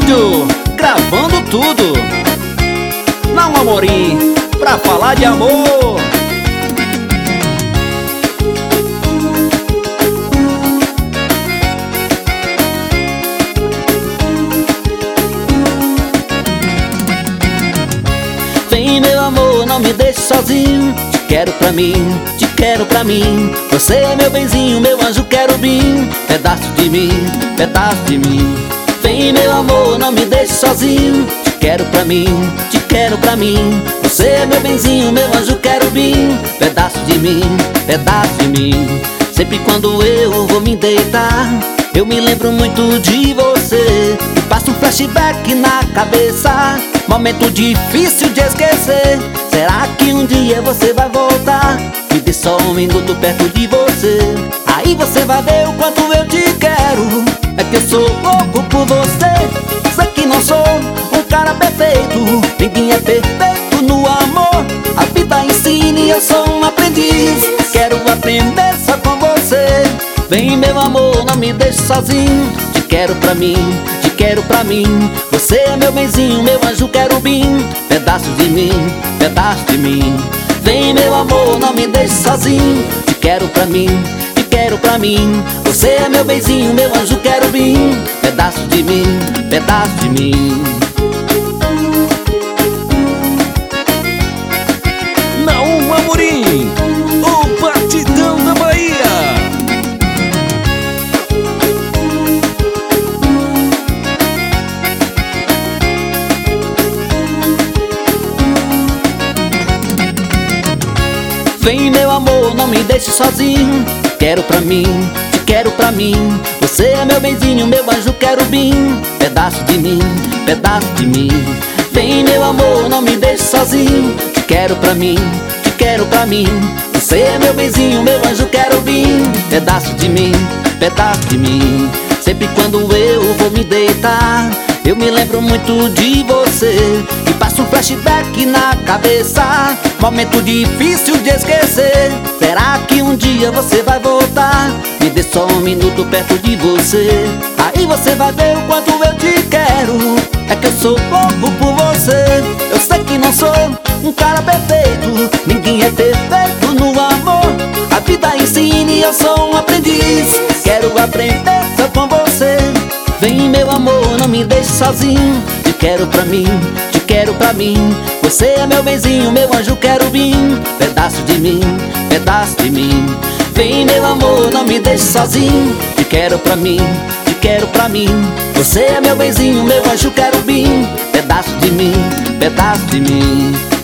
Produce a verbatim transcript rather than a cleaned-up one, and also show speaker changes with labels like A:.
A: Estúdio, gravando tudo. Não, Amorim, pra falar de amor. Vem, meu amor, não me deixe sozinho. Te quero pra mim, te quero pra mim. Você é meu benzinho, meu anjo querubim. Pedaço de mim, pedaço de mim. Vem, meu amor, não me deixe sozinho. Te quero pra mim, te quero pra mim. Você é meu benzinho, meu anjo querubim. Pedaço de mim, pedaço de mim. Sempre quando eu vou me deitar, eu me lembro muito de você. E passa um flashback na cabeça, momento difícil de esquecer. Será que um dia você vai voltar? Me dê só um minuto perto de você. Aí você vai ver o quanto eu te quero. É que eu sou louco por você. Sei que não sou um cara perfeito, ninguém é perfeito no amor. A vida ensina e eu sou um aprendiz. Quero aprender só com você. Vem, meu amor, não me deixe sozinho. Te quero pra mim, te quero pra mim. Você é meu benzinho, meu anjo querubim. Pedaço de mim, pedaço de mim. Vem, meu amor, não me deixe sozinho. Te quero pra mim, te quero pra mim. Você é meu benzinho, meu anjo querubim. Pedaço de mim, pedaço de mim.
B: Naum Amorim, o batidão da Bahia.
A: Vem, meu amor, não me deixe sozinho. Te quero pra mim, te quero pra mim. Você é meu benzinho, meu anjo querubim. Pedaço de mim, pedaço de mim. Vem, meu amor, não me deixe sozinho. Te quero pra mim, te quero pra mim. Você é meu benzinho, meu anjo querubim. Pedaço de mim, pedaço de mim. Sempre quando eu vou me deitar, eu me lembro muito de você. E passo um flashback na cabeça, momento difícil de esquecer. Será que um dia você vai voltar? Me dê só um minuto perto de você. Aí você vai ver o quanto eu te quero. É que eu sou louco por você. Eu sei que não sou um cara perfeito, ninguém é perfeito no amor. A vida ensina e eu sou um aprendiz. Quero aprender só com você. Vem, meu amor, não me deixe sozinho. Te quero pra mim, te quero pra mim. Você é meu benzinho, meu anjo querubim. Pedaço de mim, pedaço de mim. Vem, meu amor, não me deixe sozinho. Te quero pra mim, te quero pra mim. Você é meu benzinho, meu anjo querubim. Pedaço de mim, pedaço de mim.